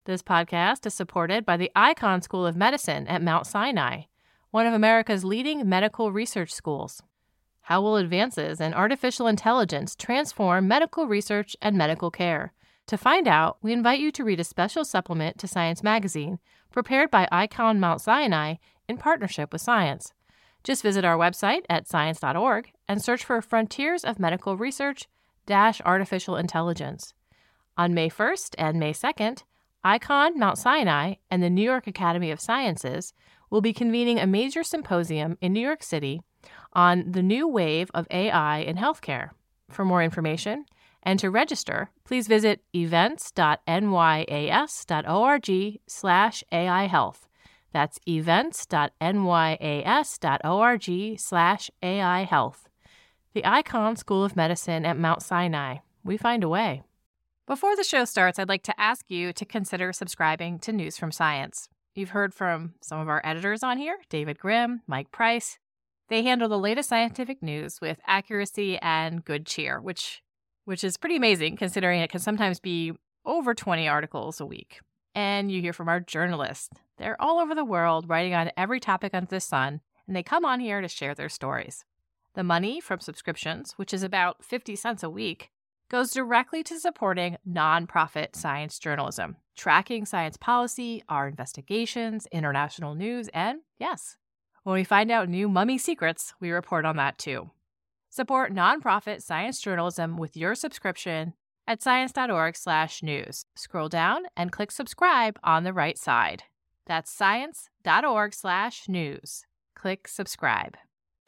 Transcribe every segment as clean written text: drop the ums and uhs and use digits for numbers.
This podcast is supported by the Icahn School of Medicine at Mount Sinai, one of America's leading medical research schools. How will advances in artificial intelligence transform medical research and medical care? To find out, we invite you to read a special supplement to Science Magazine, prepared by Icahn Mount Sinai in partnership with Science. Just visit our website at science.org and search for Frontiers of Medical Research - Artificial Intelligence. On May 1st and May 2nd, Icahn Mount Sinai and the New York Academy of Sciences will be convening a major symposium in New York City on the new wave of AI in healthcare. For more information and to register, please visit events.nyas.org/AI Health. That's events.nyas.org/AI Health. The Icahn School of Medicine at Mount Sinai. We find a way. Before the show starts, I'd like to ask you to consider subscribing to News from Science. You've heard from some of our editors on here, David Grimm, Mike Price. They handle the latest scientific news with accuracy and good cheer, which is pretty amazing considering it can sometimes be over 20 articles a week. And you hear from our journalists. They're all over the world writing on every topic under the sun, and they come on here to share their stories. The money from subscriptions, which is about 50 cents a week, goes directly to supporting nonprofit science journalism, tracking science policy, our investigations, international news, and yes, when we find out new mummy secrets, we report on that too. Support nonprofit science journalism with your subscription at science.org/news. Scroll down and click subscribe on the right side. That's science.org/news. Click subscribe.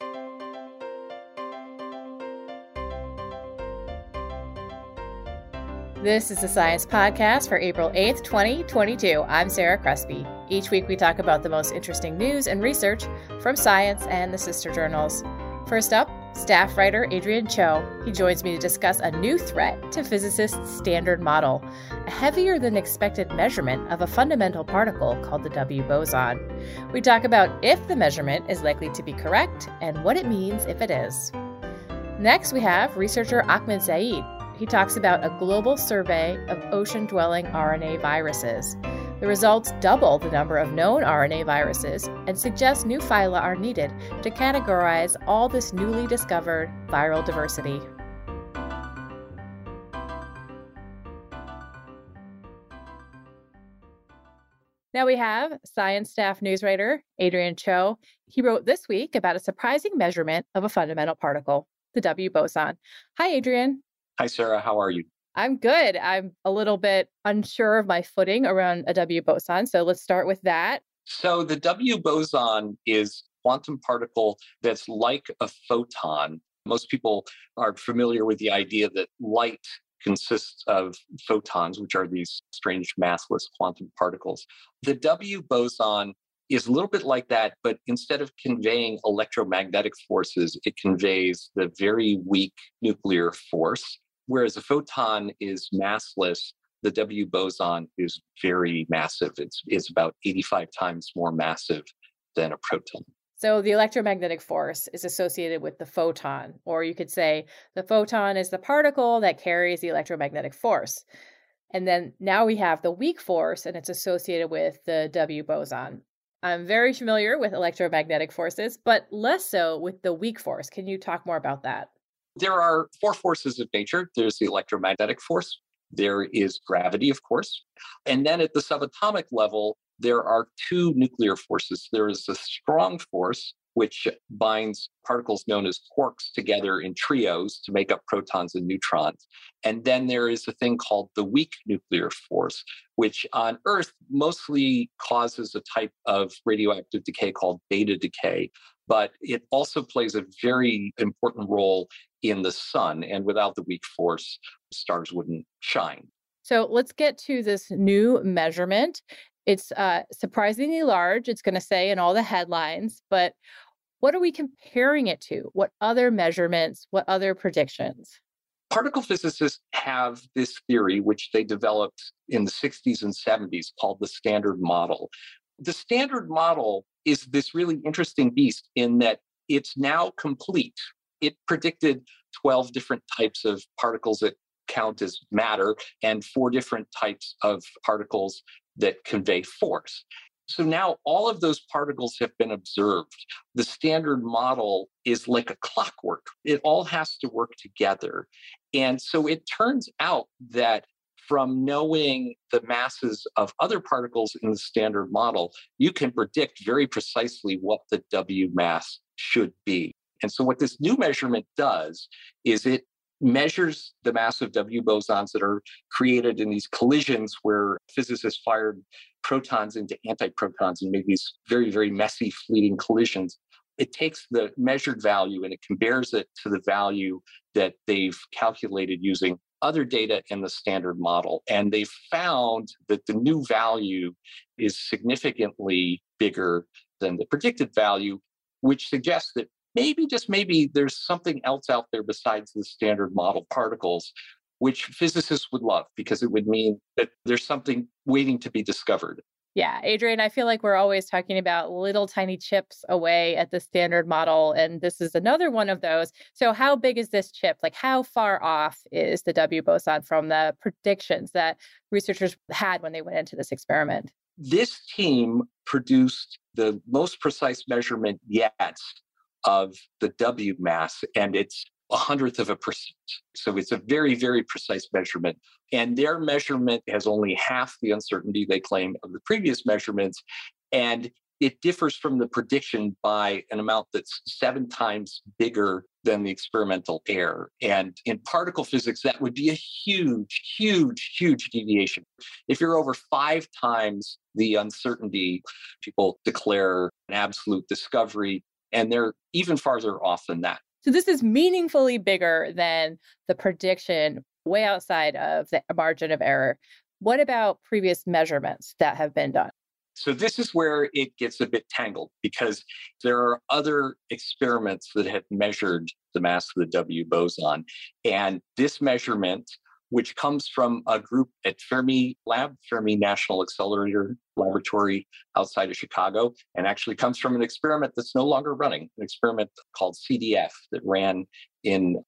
This is the Science Podcast for April 8th, 2022. I'm Sarah Crespi. Each week we talk about the most interesting news and research from science and the sister journals. First up, staff writer Adrian Cho. He joins me to discuss a new threat to physicists' standard model, a heavier than expected measurement of a fundamental particle called the W boson. We talk about if the measurement is likely to be correct and what it means if it is. Next, we have researcher Ahmed Saeed. He talks about a global survey of ocean-dwelling RNA viruses. The results double the number of known RNA viruses and suggest new phyla are needed to categorize all this newly discovered viral diversity. Now we have Science staff news writer Adrian Cho. He wrote this week about a surprising measurement of a fundamental particle, the W boson. Hi, Adrian. Hi, Sarah. How are you? I'm good. I'm a little bit unsure of my footing around a W boson, so let's start with that. So the W boson is a quantum particle that's like a photon. Most people are familiar with the idea that light consists of photons, which are these strange massless quantum particles. The W boson is a little bit like that, but instead of conveying electromagnetic forces, it conveys the very weak nuclear force. Whereas a photon is massless, the W boson is very massive. It's about 85 times more massive than a proton. So the electromagnetic force is associated with the photon, or you could say the photon is the particle that carries the electromagnetic force. And then now we have the weak force, and it's associated with the W boson. I'm very familiar with electromagnetic forces, but less so with the weak force. Can you talk more about that? There are four forces of nature. There's the electromagnetic force. There is gravity, of course. And then at the subatomic level, there are two nuclear forces. There is a strong force, which binds particles known as quarks together in trios to make up protons and neutrons. And then there is a thing called the weak nuclear force, which on Earth mostly causes a type of radioactive decay called beta decay. But it also plays a very important role in the sun. And without the weak force, stars wouldn't shine. So let's get to this new measurement. It's surprisingly large, it's going to say in all the headlines, but what are we comparing it to? What other measurements? What other predictions? Particle physicists have this theory, which they developed in the 60s and 70s, called the Standard Model. The Standard Model is this really interesting beast in that it's now complete. It predicted 12 different types of particles that count as matter and 4 different types of particles that convey force. So now all of those particles have been observed. The standard model is like a clockwork. It all has to work together. And so it turns out that from knowing the masses of other particles in the standard model, you can predict very precisely what the W mass should be. And so what this new measurement does is it measures the mass of W bosons that are created in these collisions where physicists fired protons into antiprotons and made these very, very messy, fleeting collisions. It takes the measured value and it compares it to the value that they've calculated using other data in the standard model. And they found that the new value is significantly bigger than the predicted value, which suggests that maybe, just maybe, there's something else out there besides the standard model particles, which physicists would love because it would mean that there's something waiting to be discovered. Yeah, Adrian, I feel like we're always talking about little tiny chips away at the standard model, and this is another one of those. So how big is this chip? Like, how far off is the W boson from the predictions that researchers had when they went into this experiment? This team produced the most precise measurement yet of the W mass, and it's 0.01%. So it's a very, very precise measurement. And their measurement has only half the uncertainty they claim of the previous measurements. And it differs from the prediction by an amount that's 7 times bigger than the experimental error. And in particle physics, that would be a huge, huge, huge deviation. If you're over 5 times the uncertainty, people declare an absolute discovery, and they're even farther off than that. So this is meaningfully bigger than the prediction, way outside of the margin of error. What about previous measurements that have been done? So this is where it gets a bit tangled because there are other experiments that have measured the mass of the W boson. And this measurement, which comes from a group at Fermi National Accelerator Laboratory outside of Chicago, and actually comes from an experiment that's no longer running, an experiment called CDF that ran in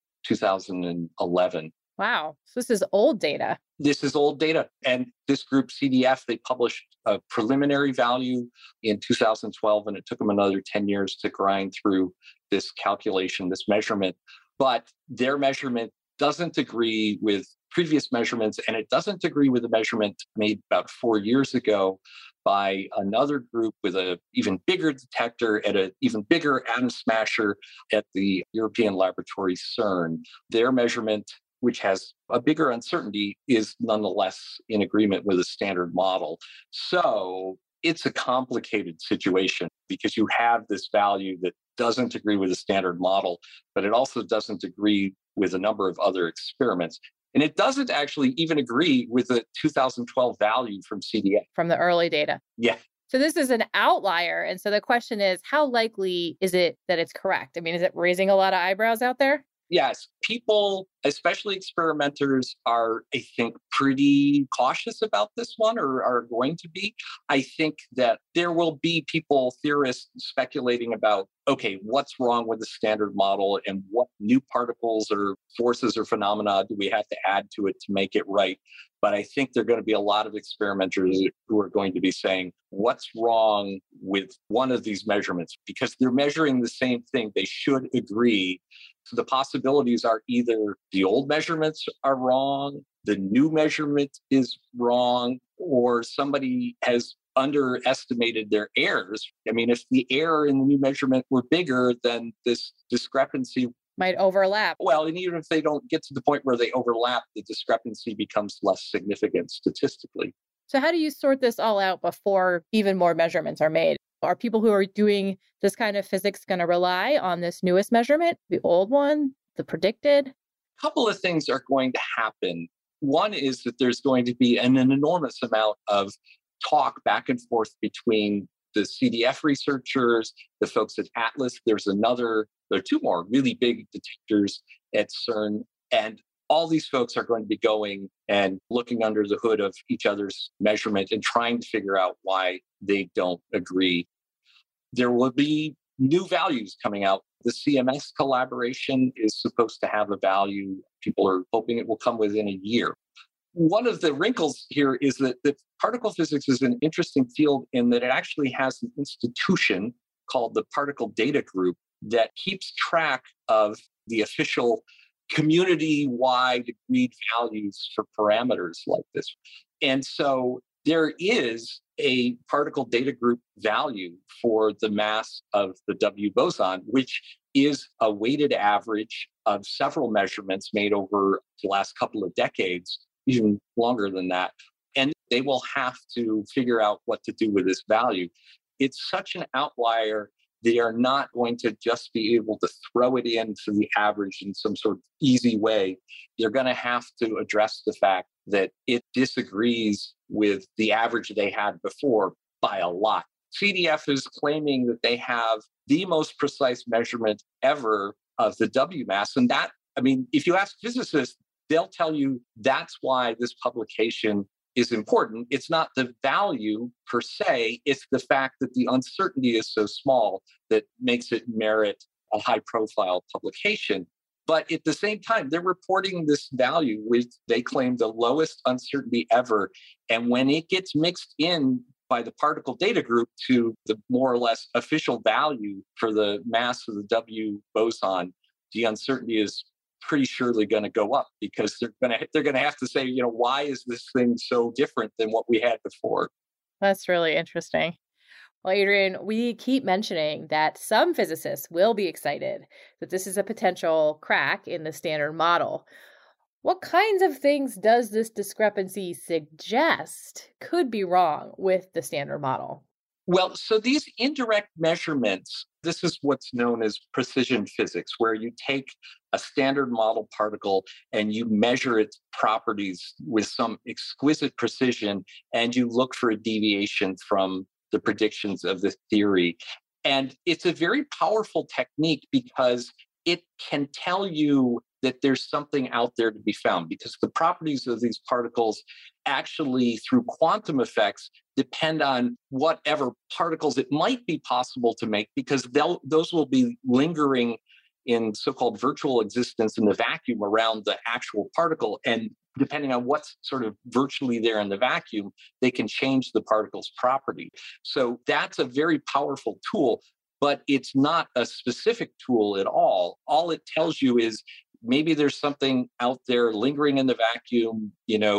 2011. Wow. So this is old data. This is old data. And this group, CDF, they published a preliminary value in 2012, and it took them another 10 years to grind through this calculation, this measurement. But their measurement doesn't agree with previous measurements, and it doesn't agree with a measurement made about 4 years ago by another group with an even bigger detector at an even bigger atom smasher at the European laboratory CERN. Their measurement, which has a bigger uncertainty, is nonetheless in agreement with a standard model. So it's a complicated situation because you have this value that doesn't agree with the standard model, but it also doesn't agree with a number of other experiments. And it doesn't actually even agree with the 2012 value from CDF. From the early data. Yeah. So this is an outlier. And so the question is, how likely is it that it's correct? I mean, is it raising a lot of eyebrows out there? Yes, people, especially experimenters, are, I think, pretty cautious about this one, or are going to be. I think that there will be people, theorists, speculating about, okay, what's wrong with the standard model and what new particles or forces or phenomena do we have to add to it to make it right? But I think there are going to be a lot of experimenters who are going to be saying, what's wrong with one of these measurements? Because they're measuring the same thing. They should agree. So the possibilities are either the old measurements are wrong, the new measurement is wrong, or somebody has underestimated their errors. I mean, if the error in the new measurement were bigger, then this discrepancy might overlap. Well, and even if they don't get to the point where they overlap, the discrepancy becomes less significant statistically. So how do you sort this all out before even more measurements are made? Are people who are doing this kind of physics going to rely on this newest measurement, the old one, the predicted? A couple of things are going to happen. One is that there's going to be an enormous amount of talk back and forth between the CDF researchers, the folks at Atlas. There are 2 more really big detectors at CERN. And all these folks are going to be going and looking under the hood of each other's measurement and trying to figure out why they don't agree. There will be new values coming out. The CMS collaboration is supposed to have a value. People are hoping it will come within a year. One of the wrinkles here is that particle physics is an interesting field in that it actually has an institution called the Particle Data Group that keeps track of the official community-wide agreed values for parameters like this. And so there is a particle data group value for the mass of the W boson, which is a weighted average of several measurements made over the last couple of decades, even longer than that. And they will have to figure out what to do with this value. It's such an outlier. They are not going to just be able to throw it into the average in some sort of easy way. They're going to have to address the fact that it disagrees with the average they had before by a lot. CDF is claiming that they have the most precise measurement ever of the W mass. And that, I mean, if you ask physicists, they'll tell you that's why this publication is important. It's not the value per se, it's the fact that the uncertainty is so small that makes it merit a high profile publication. But at the same time, they're reporting this value with, they claim, the lowest uncertainty ever. And when it gets mixed in by the particle data group to the more or less official value for the mass of the W boson, the uncertainty is pretty surely going to go up because they're going to have to say, why is this thing so different than what we had before? That's really interesting. Well, Adrian, we keep mentioning that some physicists will be excited that this is a potential crack in the standard model. What kinds of things does this discrepancy suggest could be wrong with the standard model? Well, so these indirect measurements, this is what's known as precision physics, where you take a standard model particle and you measure its properties with some exquisite precision, and you look for a deviation from the predictions of the theory. And it's a very powerful technique because it can tell you that there's something out there to be found, because the properties of these particles actually, through quantum effects, depend on whatever particles it might be possible to make, because those will be lingering in so-called virtual existence in the vacuum around the actual particle. And depending on what's sort of virtually there in the vacuum, they can change the particle's property. So that's a very powerful tool, but it's not a specific tool at all. All it tells you is maybe there's something out there lingering in the vacuum,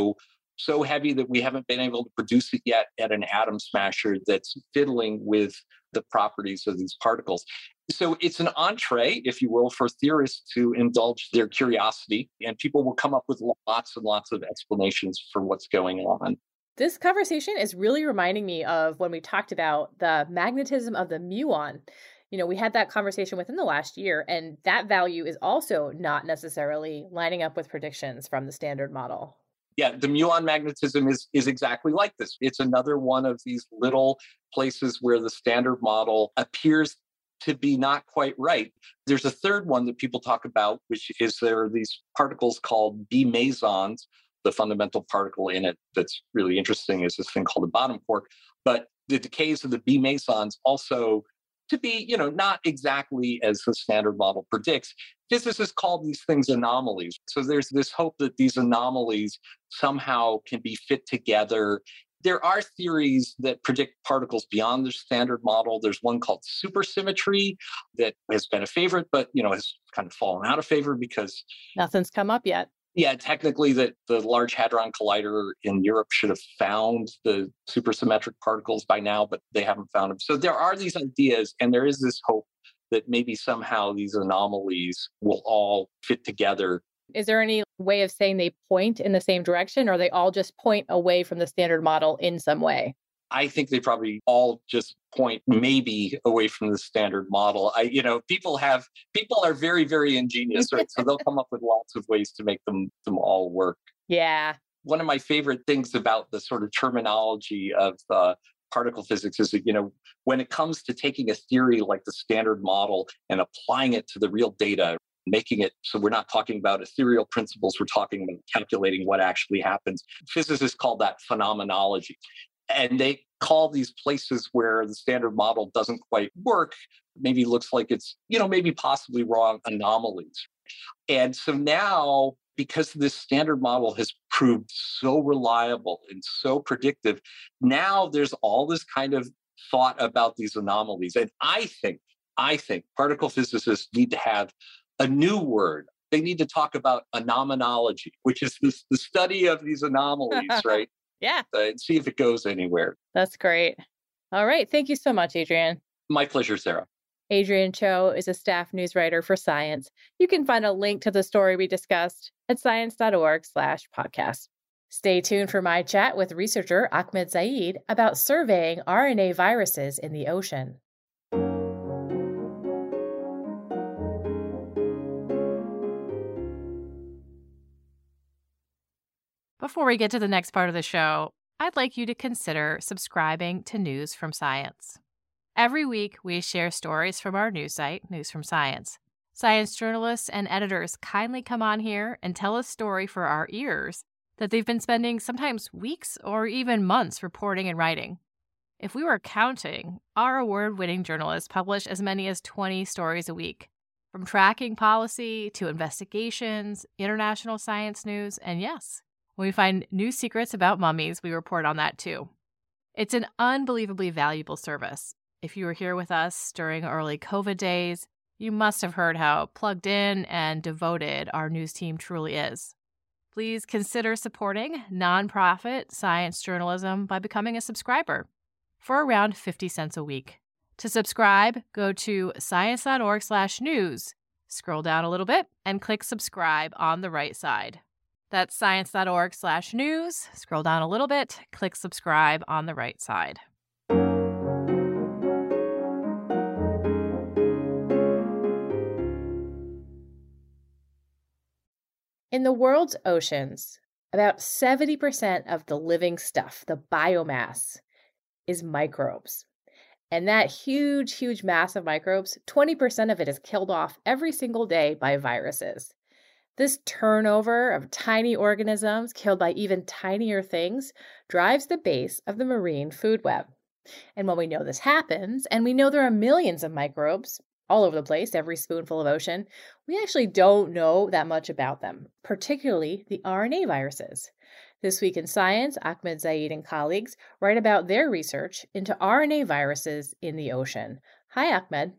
so heavy that we haven't been able to produce it yet at an atom smasher that's fiddling with the properties of these particles. So it's an entree, if you will, for theorists to indulge their curiosity, and people will come up with lots and lots of explanations for what's going on. This conversation is really reminding me of when we talked about the magnetism of the muon. We had that conversation within the last year, and that value is also not necessarily lining up with predictions from the standard model. Yeah, the muon magnetism is exactly like this. It's another one of these little places where the standard model appears to be not quite right. There's a third one that people talk about, which is there are these particles called B mesons. The fundamental particle in it that's really interesting is this thing called the bottom quark. But the decays of the B mesons also to be, not exactly as the standard model predicts. Physicists call these things anomalies. So there's this hope that these anomalies somehow can be fit together. There are theories that predict particles beyond the standard model. There's one called supersymmetry that has been a favorite, but, has kind of fallen out of favor because nothing's come up yet. Yeah, technically the Large Hadron Collider in Europe should have found the supersymmetric particles by now, but they haven't found them. So there are these ideas, and there is this hope that maybe somehow these anomalies will all fit together. Is there any way of saying they point in the same direction, or they all just point away from the standard model in some way? I think they probably all just point maybe away from the standard model. People are very, very ingenious, right? So they'll come up with lots of ways to make them all work. Yeah. One of my favorite things about the sort of terminology of particle physics is that, when it comes to taking a theory like the standard model and applying it to the real data, making it so we're not talking about ethereal principles, we're talking about calculating what actually happens. Physicists call that phenomenology. And they call these places where the standard model doesn't quite work, maybe looks like it's, maybe possibly wrong, anomalies. And so now because this standard model has proved so reliable and so predictive, now there's all this kind of thought about these anomalies. And I think particle physicists need to have a new word. They need to talk about anomanology, which is the study of these anomalies, right? Yeah. And see if it goes anywhere. That's great. All right. Thank you so much, Adrian. My pleasure, Sarah. Adrian Cho is a staff news writer for Science. You can find a link to the story we discussed at science.org/podcast. Stay tuned for my chat with researcher Ahmed Zaid about surveying RNA viruses in the ocean. Before we get to the next part of the show, I'd like you to consider subscribing to News from Science. Every week, we share stories from our news site, News from Science. Science journalists and editors kindly come on here and tell a story for our ears that they've been spending sometimes weeks or even months reporting and writing. If we were counting, our award-winning journalists publish as many as 20 stories a week, from tracking policy to investigations, international science news, and yes, when we find new secrets about mummies, we report on that too. It's an unbelievably valuable service. If you were here with us during early COVID days, you must have heard how plugged in and devoted our news team truly is. Please consider supporting nonprofit science journalism by becoming a subscriber for around 50 cents a week. To subscribe, go to science.org/news, scroll down a little bit, and click subscribe on the right side. That's science.org/news, scroll down a little bit, click subscribe on the right side. In the world's oceans, about 70% of the living stuff, the biomass, is microbes. And that huge mass of microbes, 20% of it is killed off every single day by viruses. This turnover of tiny organisms killed by even tinier things drives the base of the marine food web. And when we know this happens, and we know there are millions of microbes all over the place, every spoonful of ocean, we actually don't know that much about them, particularly the RNA viruses. This week in Science, Ahmed Zaid and colleagues write about their research into RNA viruses in the ocean. Hi, Ahmed.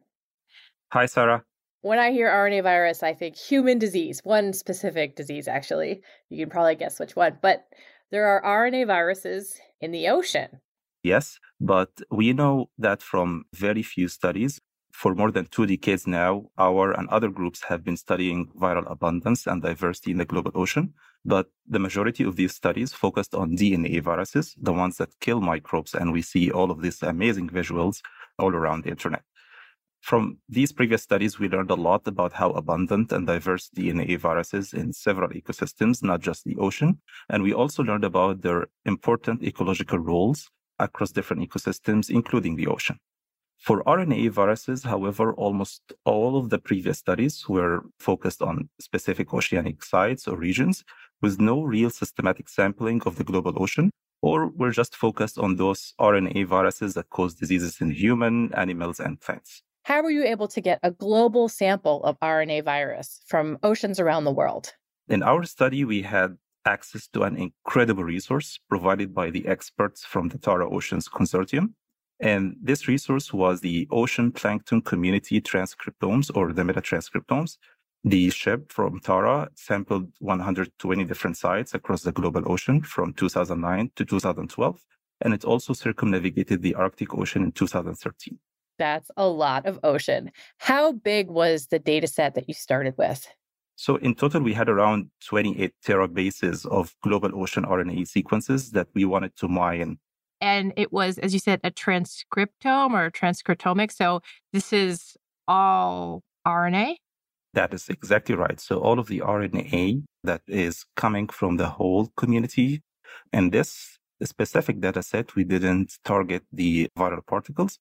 Hi, Sarah. When I hear RNA virus, I think human disease, one specific disease, actually. You can probably guess which one, but there are RNA viruses in the ocean. Yes, but we know that from very few studies. For more than 2 decades now, our and other groups have been studying viral abundance and diversity in the global ocean. But the majority of these studies focused on DNA viruses, the ones that kill microbes. And we see all of these amazing visuals all around the internet. From these previous studies, we learned a lot about how abundant and diverse DNA viruses in several ecosystems, not just the ocean. And we also learned about their important ecological roles across different ecosystems, including the ocean. For RNA viruses, however, almost all of the previous studies were focused on specific oceanic sites or regions with no real systematic sampling of the global ocean, or were just focused on those RNA viruses that cause diseases in human, animals, and plants. How were you able to get a global sample of RNA virus from oceans around the world? In our study, we had access to an incredible resource provided by the experts from the Tara Oceans Consortium. And this resource was the Ocean Plankton Community Transcriptomes, or the metatranscriptomes. The ship from Tara sampled 120 different sites across the global ocean from 2009 to 2012. And it also circumnavigated the Arctic Ocean in 2013. That's a lot of ocean. How big was the data set that you started with? So in total, we had around 28 terabases of global ocean RNA sequences that we wanted to mine. And it was, as you said, a transcriptome or transcriptomic. So this is all RNA? That is exactly right. So all of the RNA that is coming from the whole community. And this specific data set, we didn't target the viral particles.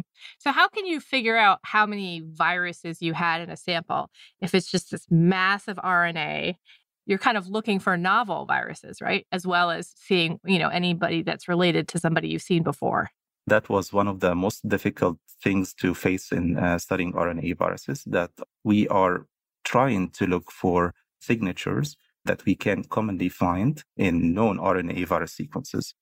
So how can you figure out how many viruses you had in a sample? If it's just this massive RNA, you're kind of looking for novel viruses, right? As well as seeing, anybody that's related to somebody you've seen before. That was one of the most difficult things to face in studying RNA viruses, that we are trying to look for signatures that we can commonly find in known RNA virus sequences.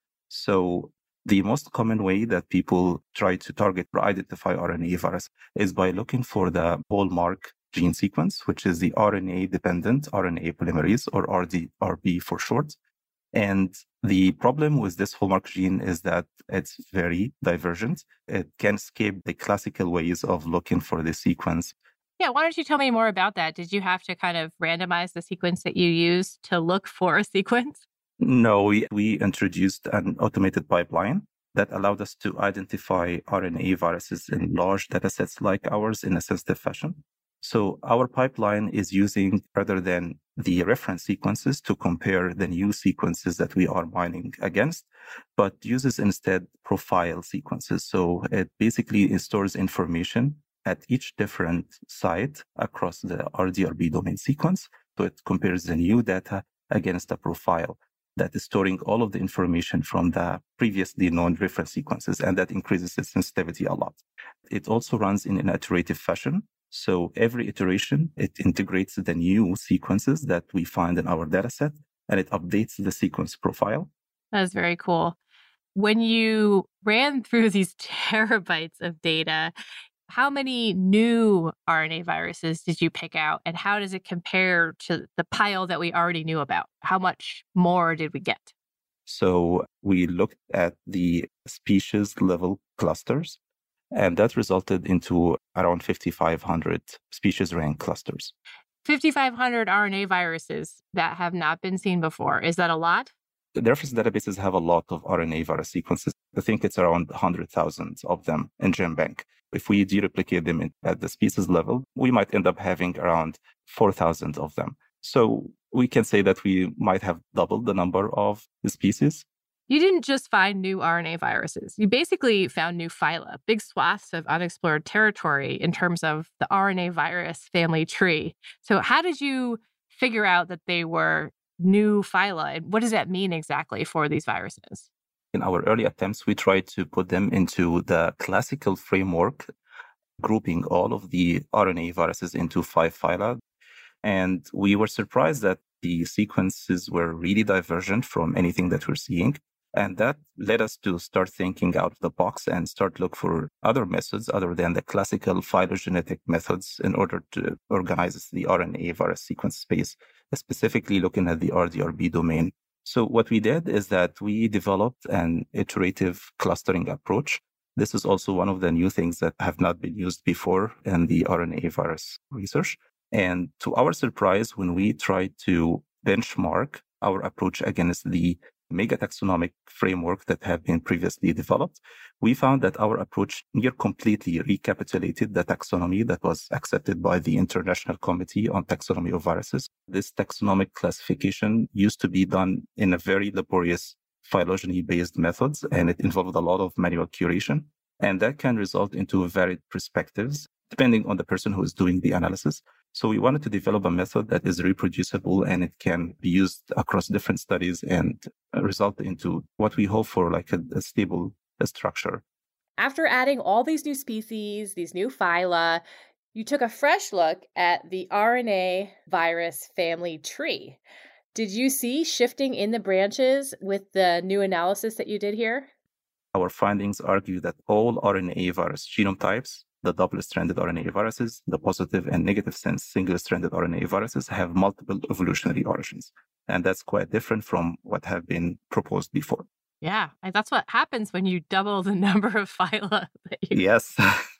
So the most common way that people try to target or identify RNA virus is by looking for the hallmark gene sequence, which is the RNA-dependent RNA polymerase, or RDRP for short. And the problem with this hallmark gene is that it's very divergent. It can escape the classical ways of looking for the sequence. Yeah, why don't you tell me more about that? Did you have to kind of randomize the sequence that you used to look for a sequence? No, we introduced an automated pipeline that allowed us to identify RNA viruses in large datasets like ours in a sensitive fashion. So our pipeline is using, rather than the reference sequences to compare the new sequences that we are mining against, but uses instead profile sequences. So it basically stores information at each different site across the RDRB domain sequence. So it compares the new data against a profile that is storing all of the information from the previously known reference sequences, and that increases its sensitivity a lot. It also runs in an iterative fashion. So every iteration, it integrates the new sequences that we find in our dataset, and it updates the sequence profile. That is very cool. When you ran through these terabytes of data, how many new RNA viruses did you pick out, and how does it compare to the pile that we already knew about? How much more did we get? So we looked at the species level clusters, and that resulted into around 5,500 species rank clusters. 5,500 RNA viruses that have not been seen before. Is that a lot? The reference databases have a lot of RNA virus sequences. I think it's around 100,000 of them in GenBank. If we dereplicate them at the species level, we might end up having around 4,000 of them. So we can say that we might have doubled the number of the species. You didn't just find new RNA viruses. You basically found new phyla, big swaths of unexplored territory in terms of the RNA virus family tree. So how did you figure out that they were new phyla? And what does that mean exactly for these viruses? In our early attempts, we tried to put them into the classical framework, grouping all of the RNA viruses into 5 phyla. And we were surprised that the sequences were really divergent from anything that we're seeing. And that led us to start thinking out of the box and start look for other methods other than the classical phylogenetic methods in order to organize the RNA virus sequence space, specifically looking at the RDRB domain. So what we did is that we developed an iterative clustering approach. This is also one of the new things that have not been used before in the RNA virus research. And to our surprise, when we tried to benchmark our approach against the megataxonomic framework that had been previously developed, we found that our approach near completely recapitulated the taxonomy that was accepted by the International Committee on Taxonomy of Viruses. This taxonomic classification used to be done in a very laborious phylogeny-based methods, and it involved a lot of manual curation. And that can result into varied perspectives, depending on the person who is doing the analysis. So we wanted to develop a method that is reproducible and it can be used across different studies and result into what we hope for, like a stable structure. After adding all these new species, these new phyla, you took a fresh look at the RNA virus family tree. Did you see shifting in the branches with the new analysis that you did here? Our findings argue that all RNA virus genome types, the double-stranded RNA viruses, the positive and negative sense single-stranded RNA viruses, have multiple evolutionary origins. And that's quite different from what have been proposed before. Yeah, and that's what happens when you double the number of phyla. Yes.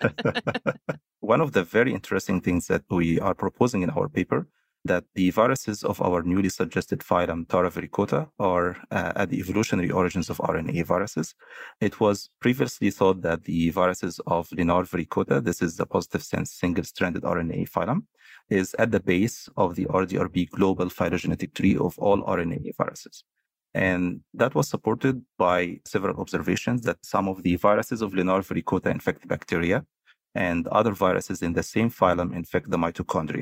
One of the very interesting things that we are proposing in our paper, that the viruses of our newly suggested phylum Tara vericota are at the evolutionary origins of RNA viruses. It was previously thought that the viruses of Linar vericota, this is the positive sense single-stranded RNA phylum, is at the base of the RDRB global phylogenetic tree of all RNA viruses. And that was supported by several observations that some of the viruses of Linar vericota infect bacteria and other viruses in the same phylum infect the mitochondria.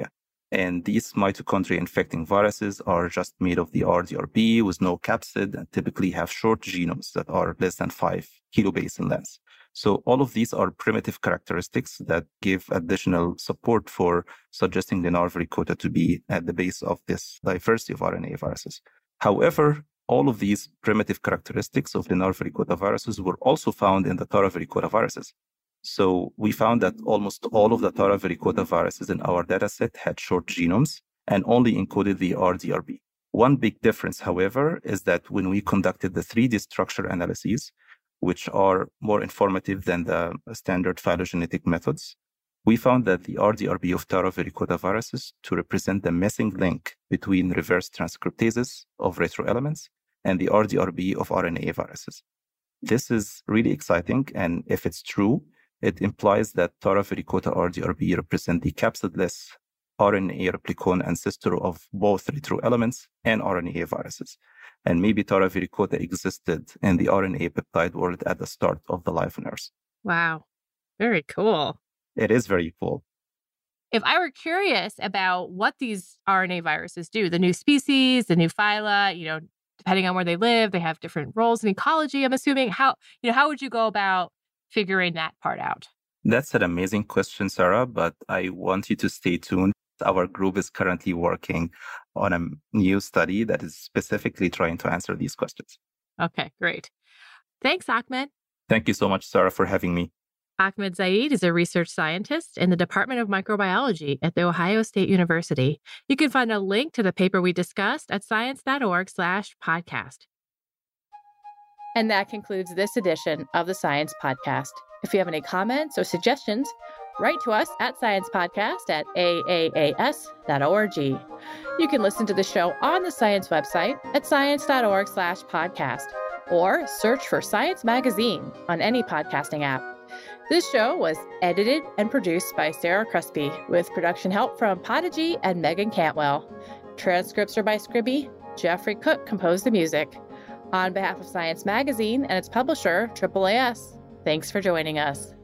And these mitochondria-infecting viruses are just made of the RDRB with no capsid and typically have short genomes that are less than 5 kilobase in length. So all of these are primitive characteristics that give additional support for suggesting the Narva-ricotta to be at the base of this diversity of RNA viruses. However, all of these primitive characteristics of the Narva-ricotta viruses were also found in the Tara-Varicotta viruses. So we found that almost all of the Tara-Varicotta viruses in our dataset had short genomes and only encoded the RDRB. One big difference, however, is that when we conducted the 3D structure analyses, which are more informative than the standard phylogenetic methods, we found that the RDRB of Tara-Varicotta viruses to represent the missing link between reverse transcriptases of retroelements and the RDRB of RNA viruses. This is really exciting, and if it's true, it implies that Tara-Varicotta RDRB represent the capsidless RNA replicon ancestor of both retroelements and RNA viruses. And maybe Tara-Varicotta existed in the RNA peptide world at the start of the life on Earth. Wow. Very cool. It is very cool. If I were curious about what these RNA viruses do, the new species, the new phyla, depending on where they live, they have different roles in ecology, I'm assuming. How would you go about figuring that part out? That's an amazing question, Sarah, but I want you to stay tuned. Our group is currently working on a new study that is specifically trying to answer these questions. Okay, great. Thanks, Ahmed. Thank you so much, Sarah, for having me. Ahmed Zaid is a research scientist in the Department of Microbiology at The Ohio State University. You can find a link to the paper we discussed at science.org/podcast. And that concludes this edition of the Science Podcast. If you have any comments or suggestions, write to us at sciencepodcast@aaas.org. You can listen to the show on the Science website at science.org/podcast or search for Science Magazine on any podcasting app. This show was edited and produced by Sarah Crespi with production help from Podigy and Megan Cantwell. Transcripts are by Scribby. Jeffrey Cook composed the music. On behalf of Science Magazine and its publisher, AAAS, thanks for joining us.